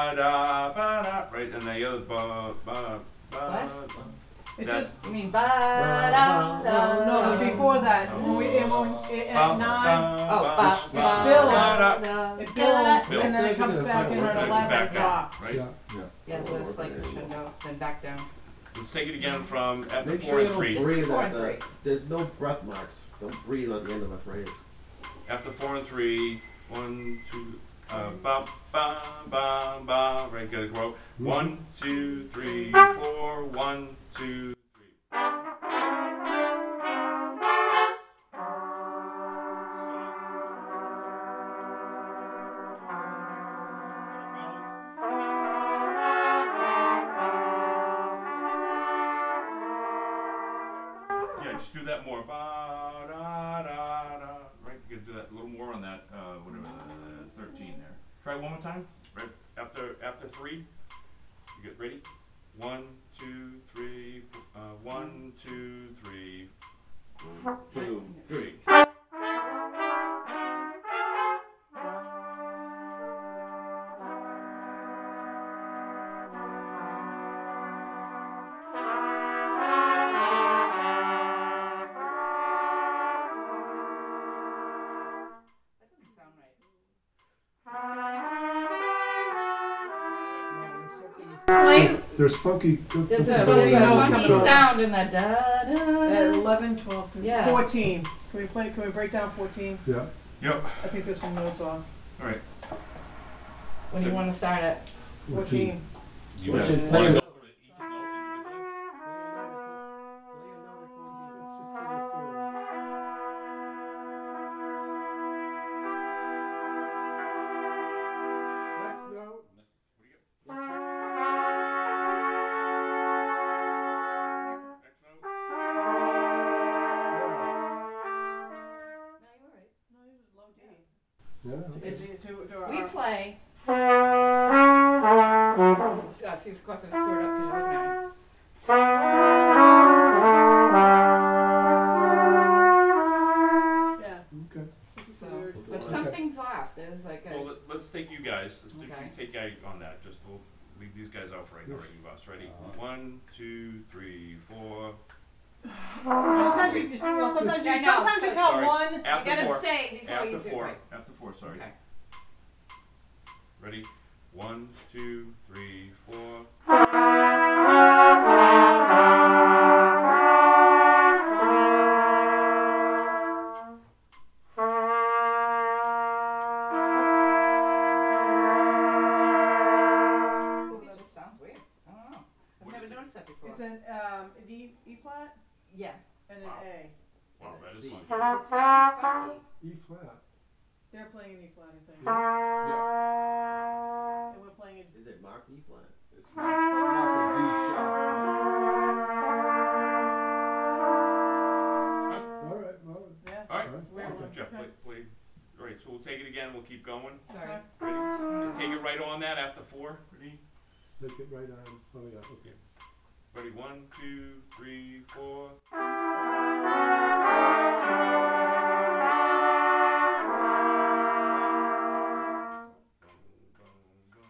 da, right, and the other ba, ba, ba. It That- just, I mean, ba-da-da. No, before that, No. when we, at Ba, 9, ba, Oh, ba, ba, sh- ba, da. it builds, Builds. and then it comes back in at 11 Back and down, drops. right? Yeah. Yeah, so it's like crescendo, then back down. Let's take it again from after Make 4 sure you and don't 3. Just breathe four at and the, three. there's no breath marks. Don't breathe at the end of a phrase. After 4 and 3, 1, 2, ba, ba, ba, ba, right, gotta grow. 1, 2, 3, 4, 1, 2, 3. Yeah, just do that more. Ba, da, da, da. Right, you can do that a little more on that, whatever, 13 there. Try it one more time. Right after 3. You get ready? 1, 2, 3, 1, 2, 3, 2, 3. That doesn't sound right. Play. There's funky. There's a funky notes funky coming sound in that da At da. 11, 12, 13, Yeah. 14. Can we break down 14? Yeah. Yep. I think there's some notes off. All right. When you want to start it. 14. You Which got is one. playing- Each note individually? Next note. Next note. No, you're right. No, it was low D. Yeah. We play. See, of course I'm screwed up because you're looking at me. Yeah. Okay. It's So, weird. but Okay. something's off. There's like Well, a. let's take you guys. Let's Okay. take guy on that. Just we'll leave these guys out for right now. Right, you boss. Ready? 1, 2, 3, 4. Sometimes you, sometimes I you, know, sometimes you so- count Sorry. 1. You After gotta 4. say before After you do 4. it. After 4. Sorry. Okay. Ready? 1, 2, 3, 4. It just sounds weird. I don't know. I've What never is it? noticed that before. It's an E flat Yeah. and an Wow. A. Wow, that is C. fun. It sounds funky. E flat. They're playing an E flat, I think. Yeah. And we're playing it. Is it marked E flat? It's marked a D sharp. All right. Well. Yeah. All right. It's a weird one. Jeff, Okay. play. All right, so we'll take it again. We'll keep going. Sorry. Ready? Take it right on that after 4. Ready? Take it right on. Oh yeah. Okay. Ready? 1, 2, 3, 4.